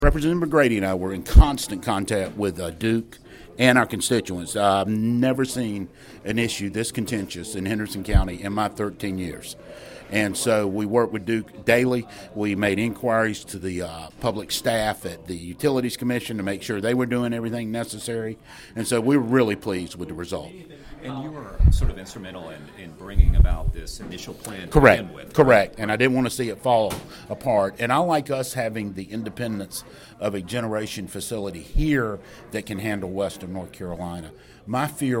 Representative McGrady and I were in constant contact with Duke and our constituents. I've never seen an issue this contentious in Henderson County in my 13 years. And so we work with Duke daily. We made inquiries to the public staff at the Utilities Commission to make sure they were doing everything necessary. And so we were really pleased with the result. And you were sort of instrumental in bringing about this initial plan to Correct. begin with. Correct. And I didn't want to see it fall apart. And I like us having the independence of a generation facility here that can handle western North Carolina. My fear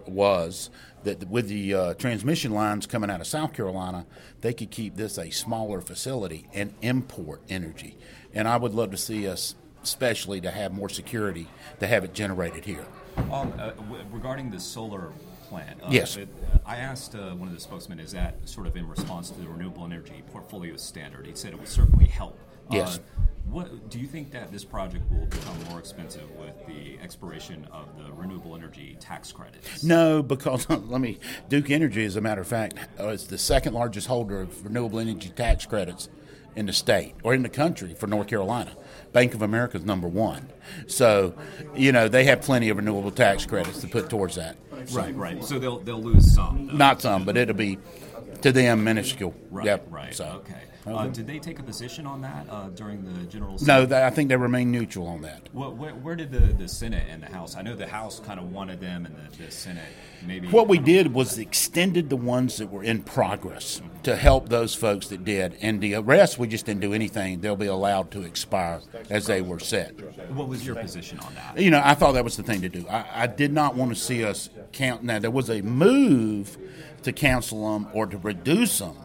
was that with the transmission lines coming out of South Carolina, they could keep this a smaller facility and import energy. And I would love to see us, especially to have more security, to have it generated here. Regarding the solar plant, yes. I asked one of the spokesmen, is that sort of in response to the renewable energy portfolio standard? He said it would certainly help. Yes. What do you think that this project will become more expensive with the expiration of the renewable energy tax credits? No, because Duke Energy, as a matter of fact, is the second largest holder of renewable energy tax credits in the state or in the country for North Carolina. Bank of America is number one. So, they have plenty of renewable tax credits to put towards that. Right. So they'll lose some, though. Not some, but it'll be, to them, minuscule. Right, yep. right. So. Okay. Did they take a position on that during the General Assembly? No, I think they remain neutral on that. Where did the Senate and the House? I know the House kind of wanted them, and the Senate maybe. What we did was extended the ones that were in progress to help those folks that did, and the rest we just didn't do anything. They'll be allowed to expire as they were set. What was your position on that? I thought that was the thing to do. I did not want to see us count. Now, there was a move to cancel them or to reduce them.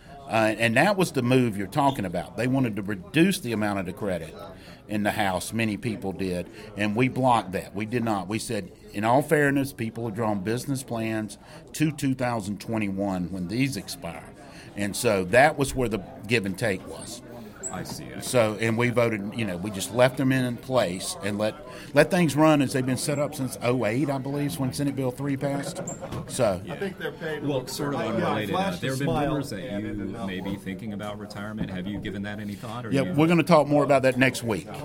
And that was the move you're talking about. They wanted to reduce the amount of the credit in the House. Many people did. And we blocked that. We did not. We said, in all fairness, people have drawn business plans to 2021 when these expire. And so that was where the give and take was. I see. So, and we voted, we just left them in place and let things run as they've been set up since 2008, I believe, when Senate Bill 3 passed. So, yeah. I think they're paid. Well, sort of unrelated. There have been rumors that you may be thinking about retirement. Have you given that any thought? We're going to talk more about that next week.